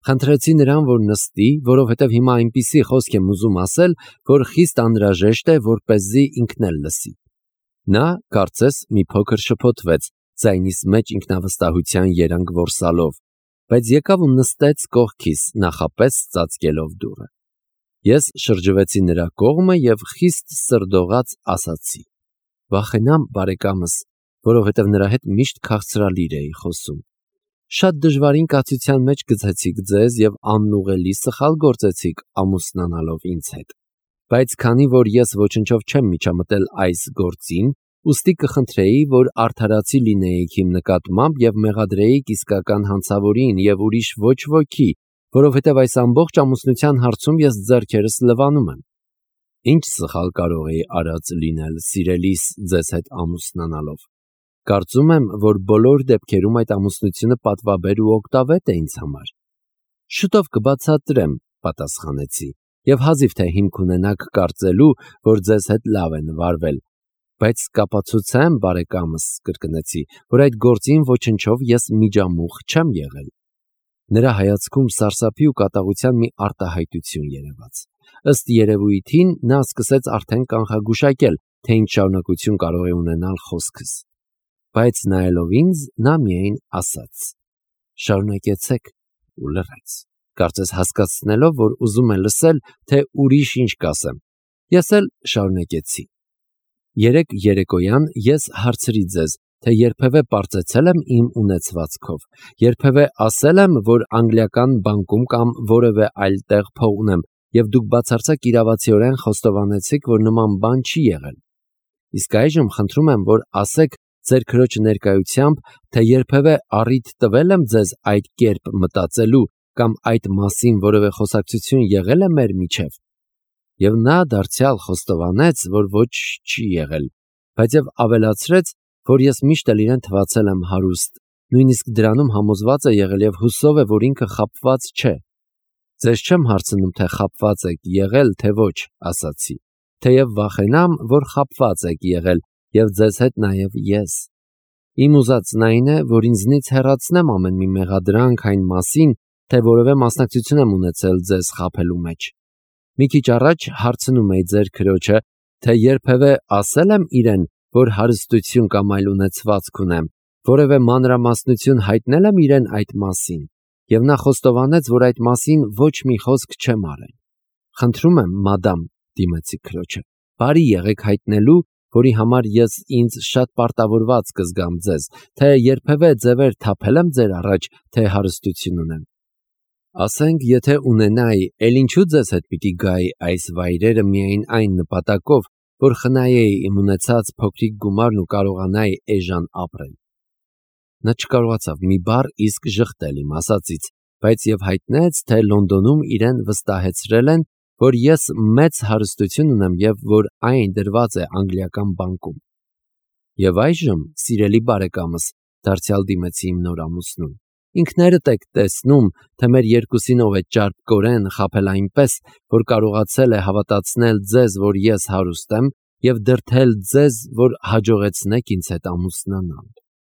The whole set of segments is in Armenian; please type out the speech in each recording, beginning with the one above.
Խնդրեցի նրան, որ նստի, որովհետև հիմա այնպիսի խոսք եմ ուզում ասել, որ խիստ անհրաժեշտ է, որպեսզի ինքն էլ լսի։ Նա, կարծես, մի փոքր շփոթվեց, ձայնիս մեջ ինքնավստահության երանգ որսալով, բայց եկավ ու նստեց կողքիս, նախապես ծածկելով դուռը։ Ես շրջվեցի նրա կողմը և խիստ սրդողած ասացի. «Վախենամ, բարեկամս, որովհետև նրա հետ միշտ քաղցրալիր էի խոսում։ Շատ դժվարին կացության մեջ գցեցիք ձեզ և անուղղելի սխալ գործեցիք ամուսնանալով ինձ հետ։ Բայց քանի որ ես ոչնչով չեմ միջամտել այս գործին, ուստի կխնդրեի, որ արդարացի լինեիք իմ նկատմամբ և մեղադրեիք իսկական հանցավորին և ուրիշ ոչ ոքի, որովհետև այս ամբողջ ամուսնության հարցում ես ձեռքերս լվանում եմ։ Ինչ սխալ կարող էի արած լինել սիրելիս ձեզ հետ ամուսնանալով։ Կարծում եմ, որ բոլոր դեպքերում այդ ամուսնությունը պատվաբեր ու օգտավետ է ինձ համար։ Շուտով կբացատրեմ, պատասխանեցի, և հազիվ թե հիմք ունենաք կարծելու, որ ձեզ հետ լավ են վարվել։ Բայց կապացուցեմ, բարեկամս, կրկնեցի, որ այդ գործին ոչնչով ես միջամուխ չեմ եղել։ Նրա հայացքում սարսափի ու կատաղության մի արտահայտություն երևաց։ Ըստ երևույթին նա սկսեց արդեն կանխագուշակել, թե ինչ շարունակություն կարող է ունենալ խոսքս։ Բայց նայելով ինձ, նա միայն ասաց. «Շարունակեցեք» ու լռեց, կարծես հասկացնելով, որ ուզում է լսել, թե ուրիշ ինչ կասեմ։ Ես էլ շարունակեցի. «Երեկ երեկոյան ես հարցրի ձեզ, թե երբևէ պարծեցել եմ իմ ունեցվածքով, երբևէ ասել եմ, որ անգլիական բանկում կամ որևէ այլ տեղ փող ունեմ, և դուք բացարձակ իրավացիորեն խոստովանեցիք, որ նման բան չի եղել։ Իսկ այժմ խնդրում եմ, որ ասեք ձեր քրոջ ներկայությամբ, թե երբևէ առիթ տվել եմ ձեզ այդ կերպ մտածելու կամ այդ մասին որևէ խոսակցություն եղել է մեր միջև։ Եվ նա դարձյալ խոստովանեց, որ ոչ չի եղել, բայց և ավելացրեց, որ ես միշտ էլ իրեն թվացել եմ հարուստ, նույնիսկ դրանում համոզված է եղել և հուսով է, որ ինքը խաբված չէ։ Ձեզ չեմ հարցնում, թե խաբված եք եղել, թե ոչ, ասացի, թեև վախենամ, որ խաբված եք եղել, և ձեզ հետ նաև ես։ Իմ ուզածն այն է, որ ինձնից հեռացնեմ ամեն մի մեղադրանք այն մասին, թե որևէ մասնակցություն եմ ունեցել ձեզ խաբելու մեջ։ Մի քիչ առաջ հարցնում էի ձեր քրոջը, թե երբևէ ասել եմ իրեն, որ հարստություն կամ այլ ունեցվածք ունեմ, որևէ մանրամասնություն հայտնել եմ իրեն այդ մասին, և նա խոստովանեց, որ այդ մասին ոչ մի խոսք չեմ արել։ Խնդրում եմ, մադամ, դիմեցի քրոջը, բարի եղեք հայտնելու, որի համար ես ինձ շատ պարտավորված կզգամ ձեզ, թե երբևէ ձևեր թափել եմ ձեր առաջ, թե հարստություն ունեմ։ Ասենք, եթե ունենայի, էլ ինչու ձեզ հետ պիտի գայի այս վայրերը միայն այն նպատակով, որ խնայեի իմ ունեցած փոքրիկ գումարն ու կարողանայի էժան ապրել։ Նա չկարողացավ մի բառ իսկ ժխտել իմ ասածից, բայց և հայտնեց, թե Լոնդոնում իրեն վստահեցրել են, որ ես մեծ հարստություն ունեմ և որ այն դրված է անգլիական բանկում։ Եվ այժմ, սիրելի բարեկամս, դարձյալ դիմեցի իմ նոր ամուսնուն, ինքներդ եք տեսնում, թե մեր երկուսինով է ճարպկորեն խաբել այնպես, որ կարողացել է հավատացնել ձեզ, որ ես հարուստ եմ, և դրդել ձեզ, որ հաջողեցնեք ինձ հետ ամուսնանալ։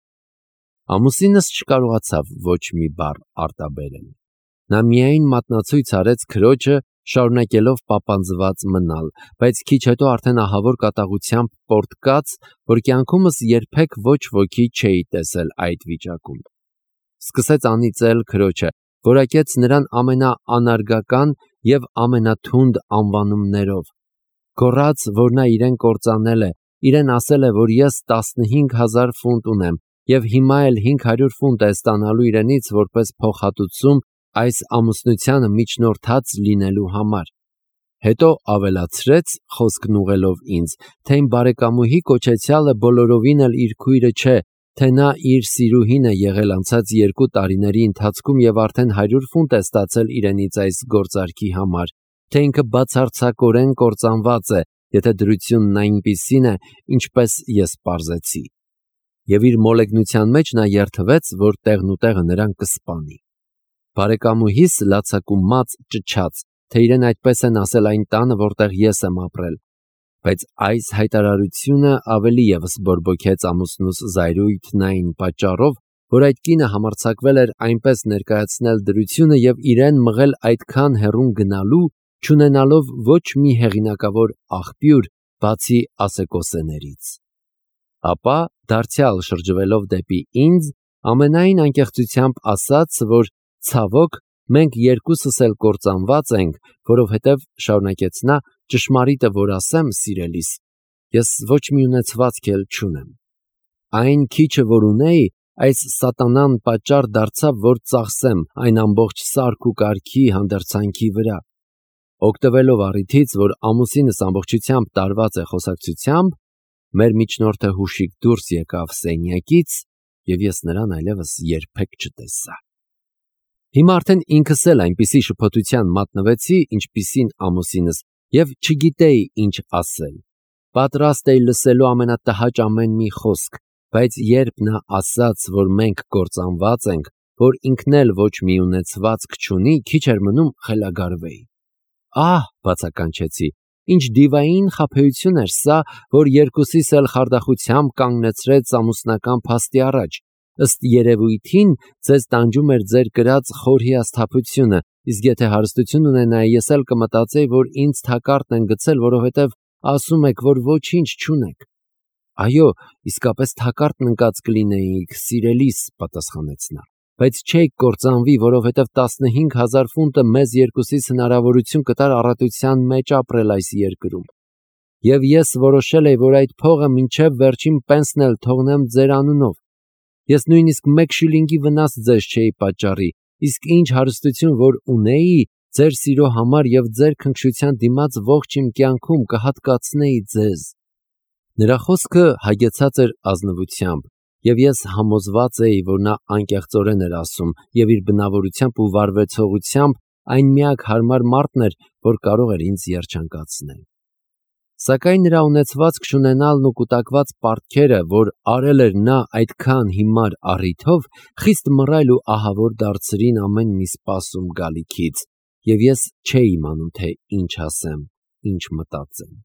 Ամուսինս չկարողացավ ոչ մի բառ արտաբերել։ Նա միայն մատնացույց արեց քրոջը, շարունակելով պապանձված մնալ, բայց քիչ հետո արդեն ահավոր կատաղությամբ պոռթկաց, որ կյանքումս երբեք ոչ ոքի չէի տեսել այդ վիճակում։ Սկսեց անիծել քրոջը, որակեց նրան ամենաանարգական և ամենաթունդ անվանումներով։ Գոռաց, որ նա իրեն կործանել է, իրեն ասել է, որ ես 15,000 ֆունտ ունեմ, և հիմա էլ 500 ֆունտ է ստանալու իրենից որպես փոխհատուցում այս ամուսնությանը միջնորդած լինելու համար։ Հետո ավելացրեց, խոսքն ուղղելով ինձ, թե իմ բարեկամուհի կոչեցյալը բոլորովին էլ իր քույրը չէ, թե նա իր սիրուհին է եղել անցած 2 տարիների ընթացքում և արդեն 100 ֆունտ է ստացել իրենից այս գործարքի համար, թե ինքը բացարձակորեն կործանված է, եթե դրությունն այնպիսին է, ինչպես ես պարզեցի։ Եվ իր մոլեգնության մեջ նա երդվեց, որ տեղնուտեղը նրան կսպանի։ Բարեկամուհիս լացակումած ճչաց, թե իրեն այդպես են ասել այն տանը, որտեղ ես եմ ապրել, բայց այս հայտարարությունը ավելի ևս բորբոքեց ամուսնուս զայրույթն այն պատճառով, որ այդ կինը համարձակվել էր այնպես ներկայացնել դրությունը եւ իրեն մղել այդքան հեռուն գնալու, չունենալով ոչ մի հեղինակավոր աղբյուր, բացի ասեկոսեներից։ Ապա, դարձյալ շրջվելով դեպի ինձ, ամենայն անկեղծությամբ ասաց, որ ցավոք մենք երկուսս էլ կործանված ենք, որովհետև շարունակեց նա, ճշմարիտը որ ասեմ, սիրելիս, ես ոչ մի ունեցվածք էլ չունեմ։ Այն քիչը, որ ունեի, այս սատանան պատճառ դարձավ, որ ծախսեմ այն ամբողջ սարք ու կարգի հանդերձանքի վրա։ Օգտվելով առիթից, որ ամուսինս ամբողջությամբ տարված է խոսակցությամբ, մեր միջնորդը հուշիկ դուրս եկավ սենյակից, եւ ես նրան այլևս երբեք չտեսա։ Հիմա արդեն ինքս էլ այնպիսի շփոթության մատնվեցի, ինչպիսին ամուսինս, եւ չգիտեի ինչ ասել։ Պատրաստ էի լսելու ամենատհաճ ամեն մի խոսք, բայց երբ նա ասաց, որ մենք կործանված ենք, որ ինքն էլ ոչ մի ունեցվածք չունի, քիչ էր մնում խելագարվեի։ Ահ, բացականչեցի, ինչ դիվային խաբեություն էր սա, որ երկուսիս էլ խարդախությամբ կանգնեցրեց ամուսնական փաստի առաջ։ Ըստ երևույթին ձեզ տանջում էր ձեր կրած խոր հիասթափությունը, իսկ եթե հարստություն ունենայի, ես էլ կմտածեի, որ ինձ թակարդն են գցել, որովհետև ասում եք, որ ոչինչ չունեք։ Այո, իսկապես թակարդն ընկած կլինեիք, սիրելիս, պատասխանեց նա, բայց չէիք կործանվի, որովհետև 15,000 ֆունտը մեզ երկուսիս հնարավորություն կտար առատության մեջ ապրել այս երկրում։ Եվ ես որոշել էի, որ այդ փողը մինչև վերջին պենսն էլ թողնեմ ձեր անունով։ Ես նույնիսկ 1 շիլինգի վնաս ձեզ չէի պատճառի, իսկ ինչ հարստություն որ ունեի, ձեր սիրո համար եւ ձեր քնքշության դիմաց ողջ իմ կյանքում կհատկացնեի ձեզ։ Նրա խոսքը հագեցած էր ազնվությամբ, եւ ես համոզված էի, որ նա անկեղծորեն էր ասում, եւ իր բնավորությամբ ու վարվեցողությամբ այն միակ հարմար մարդն էր, որ կարող էր ինձ երջանկացնել։ Սակայն նրա ունեցվածք չունենալն ու կուտակված պարտքերը, որ արել էր նա այդքան հիմար առիթով, խիստ մռայլ ու ահավոր դարձրին ամեն մի սպասում գալիքից, եւ ես չէի իմանում, թե ինչ ասեմ, ինչ մտածեմ։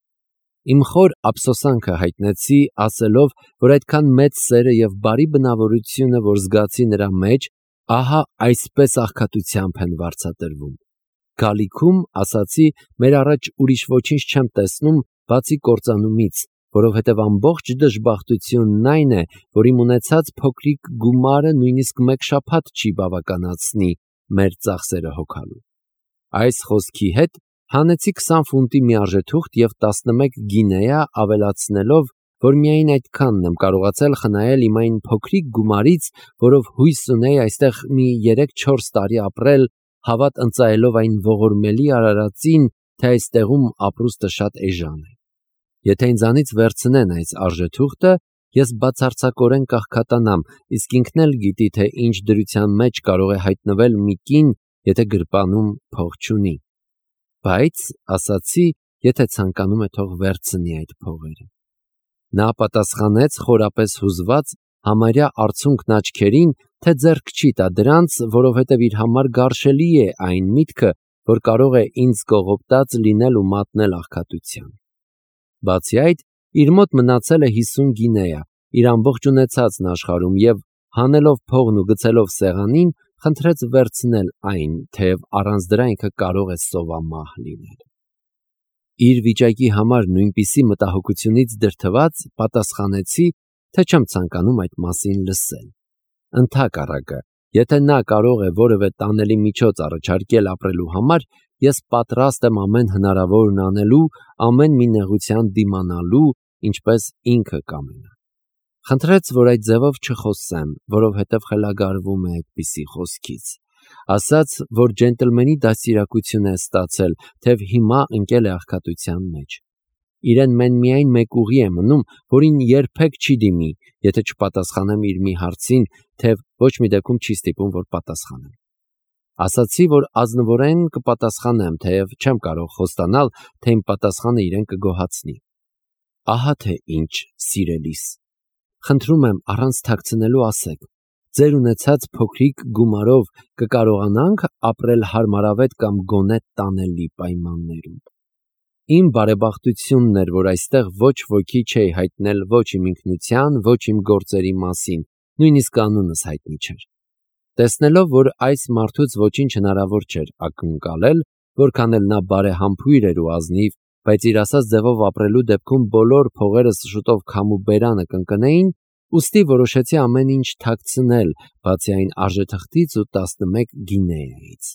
Իմ խոր ափսոսանքը հայտնեցի, ասելով, որ այդքան մեծ սերը եւ բարի բնավորությունը, որ զգացի նրա մեջ, ահա այսպես աղքատությամբ են վարձատրվում։ Գալիքում ասացի, մեր առաջ ուրիշ ոչինչ չեմ տեսնում, բացի կործանումից, որովհետև ամբողջ դժբախտությունն այն է, որ իմ ունեցած փոքրիկ գումարը նույնիսկ 1 շաբաթ չի բավականացնի մեր ծախսերը հոգալու։ Այս խոսքի հետ հանեցի 20 ֆունտի մի արժեթուղթ եւ 11 գինեա, ավելացնելով, որ միայն այդքանն եմ կարողացել խնայել իմ այն փոքրիկ գումարից, որով հույս ունեի այստեղ մի 3-4 տարի ապրել, հավատ ընծայելով այն ողորմելի արարածին, թե այստեղում ապրուստը շատ էժան է։ Եթե ինձանից վերցնեն այս արժեթուղթը, ես բացարձակորեն կաղքատանամ, իսկ ինքն էլ գիտի, թե ինչ դրության մեջ կարող է հայտնվել մի կին, եթե գրպանում փող չունի։ Բայց, ասացի, եթե ցանկանում է, թող վերցնի այդ փողերը։ Նա պատասխանեց խորապես հուզված, համարյա արցունքն աչքերին, թե ձեռք չի տա դրանց, որովհետև իր համար գարշելի է այն միտքը, որ կարող է ինձ կողոպտած լինել ու մատնել աղքատության։ Բացի այդ, իր մոտ մնացել է 50 գինեա, իր ամբողջ ունեցածն աշխարհում, եւ հանելով փողն ու գցելով սեղանին, խնդրեց վերցնել այն, թեև առանց դրա ինքը կարող է սովամահ լինել։ Իր վիճակի համար նույնպիսի մտահոգությունից դրդված պատասխանեցի, թե չեմ ցանկանում այդ մասին լսել։ Ընդհակառակը, եթե նա կարող է որևէ տանելի միջոց առաջարկել ապրելու համար, ես պատրաստ եմ ամեն հնարավորն անելու, ամեն մի նեղության դիմանալու, ինչպես ինքը կամենա։ Խնդրեց, որ այդ ձևով չխոսեմ, որովհետև խելագարվում է այդպիսի խոսքից։ Ասաց, որ ջենտլմենի դաստիարակություն է ստացել, թեև հիմա ընկել է աղքատության մեջ։ Իրեն միայն մեկ ուղի է մնում, որին երբեք չի դիմի, եթե չպատասխանեմ իր մի հարցին, թեև ոչ մի դեպքում չի ստիպում, որ պատասխանեմ։ Ասացի, որ ազնվորեն կպատասխանեմ, թեև չեմ կարող խոստանալ, թե իմ պատասխանը իրեն կգոհացնի։ Ահա թե ինչ, սիրելիս։ Խնդրում եմ առանց թաքցնելու ասեք, ձեր ունեցած փոքրիկ գումարով կկարողանանք ապրել հարմարավետ կամ գոնե տանելի պայմաններում։ Իմ բարեբախտությունն էր, որ այստեղ ոչ ոքի չէի հայտնել ոչ իմ ինքնության, ոչ իմ գործերի մասին, նույնիսկ անունս հայտնի չէր։ Տեսնելով, որ այս մարդուց ոչինչ հնարավոր չէր ակնկալել, որքան էլ նա բարեհամբույր էր ու ազնիվ, բայց իր ասած ձևով ապրելու դեպքում բոլոր փողերս շուտով քամու բերանը կընկնեին, ուստի որոշեցի ամեն ինչ թաքցնել, բացի այն արժեթղթից ու 11 գինեայից։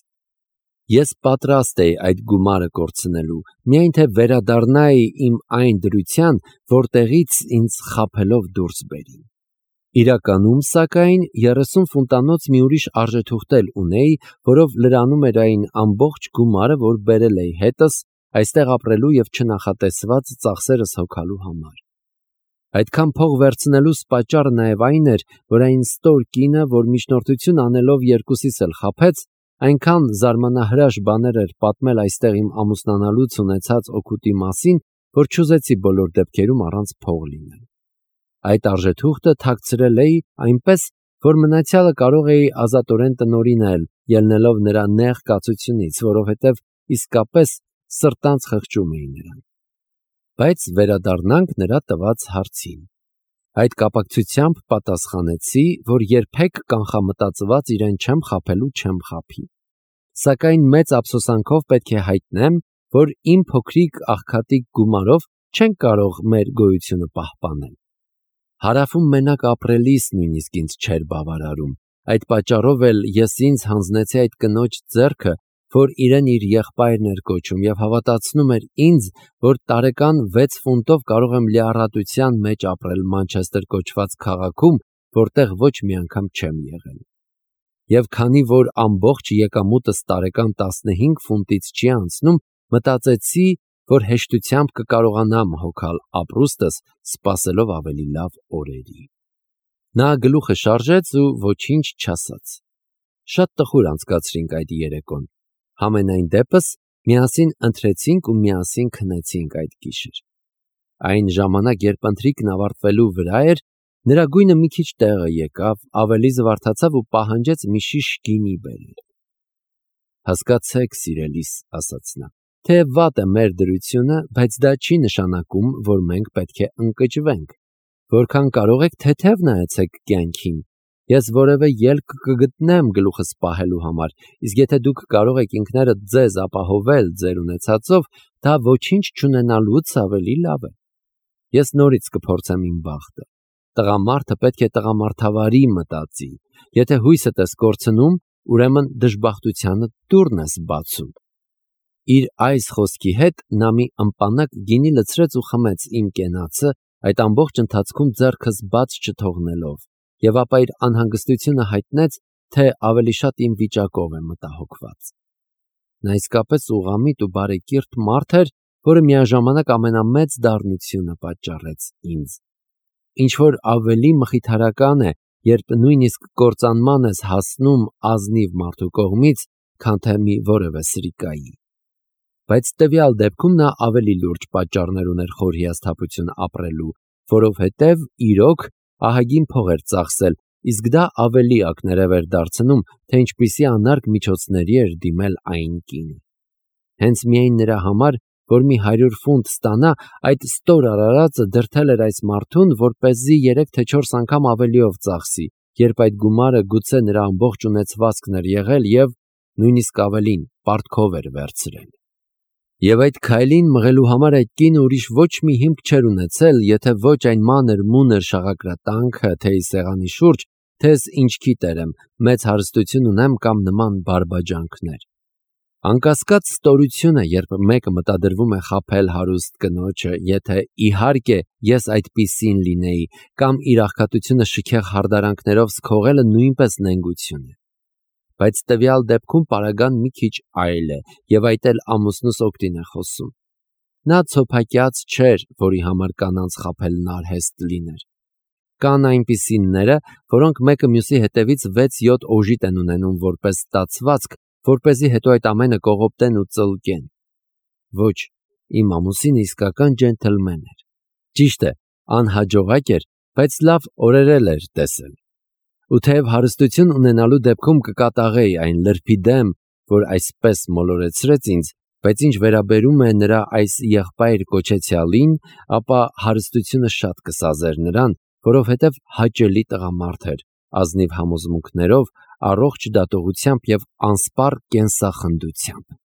Ես պատրաստ էի այդ գումարը կորցնելու, միայն թե վերադառնայի իմ այն դրության, որտեղից ինձ խաբելով դուրս բերին։ Իրականում, սակայն, 30 ֆունտանոց մի ուրիշ արժեթուղթ էլ ունեի, որով լրանում էր այն ամբողջ գումարը, որ բերել էի հետս, այստեղ ապրելու և չնախատեսված ծախսերս հոգալու համար։ Այդքան փող վերցնելուս պատճառը նաև այն էր, որ այն ստոր կինը, որ միջնորդություն անելով երկուսիս էլ խաբեց, այնքան զարմանահրաշ բաներ էր պատմել այստեղ իմ ամուսնանալուց ունեցած օգուտի մասին, որ չուզեցի բոլոր դեպքերում առանց փող լինել։ Այդ արժեթուղթը թաքցրել էի այնպես, որ մնացյալը կարող էի ազատորեն տնօրինել, ելնելով նրա նեղ կացությունից, որովհետև իսկապես սրտանց խղճում էի նրան։ Բայց վերադառնանք նրա տված հարցին։ Այդ կապակցությամբ պատասխանեցի, որ երբեք կանխամտածված իրեն չեմ խաբելու չեմ խաբի։ Սակայն մեծ ափսոսանքով պետք է հայտնեմ, որ իմ փոքրիկ աղքատիկ գումարով չենք կարող մեր գոյությունը պահպանել։ Հարավում մենակ ապրելիս նույնիսկ ինձ չէր բավարարում, այդ պատճառով էլ ես ինձ հանձնեցի այդ կնոջ ձեռքը, որ իրեն իր եղբայրն էր կոչում և հավատացնում էր ինձ, որ տարեկան 6 ֆունտով կարող եմ լիառատության մեջ ապրել Մանչեսթեր կոչված քաղաքում, որտեղ ոչ մի անգամ չեմ եղել։ Եվ քանի որ ամբողջ եկամուտս տարեկան 15 ֆունտից չի անցնում, մտածեցի, որ հեշտությամբ կկարողանամ հոգալ ապրուստս, սպասելով ավելի լավ օրերի։ Նա գլուխը շարժեց ու ոչինչ չասաց։ Շատ տխուր անցկացրինք այդ երեկոն։ Համենայն դեպս միասին ընթրեցինք ու միասին քնեցինք այդ գիշեր։ Այն ժամանակ, երբ ընթրիքն ավարտվելու վրա էր, նրա գույնը մի քիչ տեղը եկավ, ավելի զվարթացավ ու պահանջեց մի շիշ գինի բերել։ Հասկացեք, սիրելիս, ասաց նա, թե վատ է մեր դրությունը, բայց դա չի նշանակում, որ մենք պետք է ընկճվենք։ Որքան կարող եք թեթև նայեցեք կյանքին։ Ես որևէ ելք կգտնեմ գլուխս պահելու համար, իսկ եթե դուք կարող եք ինքներդ ձեզ ապահովել ձեր ունեցածով, դա ոչինչ չունենալուց ավելի լավ է։ Ես նորից կփորձեմ իմ բախտը։ Տղամարդը պետք է տղամարդավարի մտածի։ Եթե հույսդ ես կորցնում, ուրեմն դժբախտությանդ դուռն ես բացում։ Իր այս խոսքի հետ նա մի ըմպանակ գինի լցրեց ու խմեց իմ կենացը, այդ ամբողջ ընթացքում ձեռքս բաց չթողնելով, և ապա իր անհանգստությունը հայտնեց, թե ավելի շատ իմ վիճակով է մտահոգված։ Նա իսկապես ուղղամիտ ու բարեկիրթ մարդ էր, որը միաժամանակ ամենամեծ դառնությունը պատճառեց ինձ։ Ինչ-որ ավելի մխիթարական է, երբ նույնիսկ կործանման ես հասնում ազնիվ մարդու կողմից, քան թե մի որևէ սրիկայի։ Բայց տվյալ դեպքում նա ավելի լուրջ պատճառներ ուներ խոր հիասթափություն ապրելու, որովհետև իրոք ահագին փող էր ծախսել, իսկ դա ավելի ակներև էր դարձնում, թե ինչպիսի անարգ միջոցների էր դիմել այն կինը։ Հենց միայն նրա համար, որ մի 100 ֆունտ ստանա, այդ ստոր արարածը դրդել էր այս մարդուն, որպեսզի 3 թե 4 անգամ ավելիով ծախսի, երբ այդ գումարը գուցե նրա ամբողջ ունեցվածքն էր եղել և նույնիսկ ավելին պարտքով էր վերցրել։ Եվ այդ քայլին մղելու համար այդ կինը ուրիշ ոչ մի հիմք չէր ունեցել, եթե ոչ այն մանր մուներ շաղակրատանքը թեյի սեղանի շուրջ, թեզ ինչքի տերեմ, մեծ հարստություն ունեմ կամ նման բարբաջանքներ։ Անկասկած ստորություն է, երբ մեկը մտադրվում է խաբել հարուստ կնոջը, եթե իհարկե ես այդպիսին լինեի, կամ իր աղքատությունը շքեղ հարդարանքներով սքողելը նույնպես նենգություն է։ Բայց տվյալ դեպքում պարագան մի քիչ այլ է, և այդ էլ ամուսնուս օգտին է խոսում։ Նա ցոփակյաց չէր, որի համար կանանց խաբելն արհեստ լիներ։ Կան այնպիսինները, որոնք մեկը մյուսի հետևից 6-7 օժիտ են ունենում որպես ստացվածք, որպեսզի հետո այդ ամենը կողոպտեն ու ծլկեն։ Ոչ, իմ ամուսինը իսկական ջենթլմեն էր։ Ճիշտ է, անհաջողակ էր, բայց լավ օրեր էր տեսել։ Ու թեև հարստություն ունենալու դեպքում կկատաղեի այն լրբի դեմ, որ այսպես մոլորեցրեց ինձ, բայց ինչ վերաբերում է նրա այս եղբայր կոչեցյալին, ապա հարստությունը շատ կսազեր նրան, որովհետև հաճելի տղամարդ էր, ազնիվ համոզմունքներով, առողջ դատողությամբ և անսպառ կենսախնդությամբ։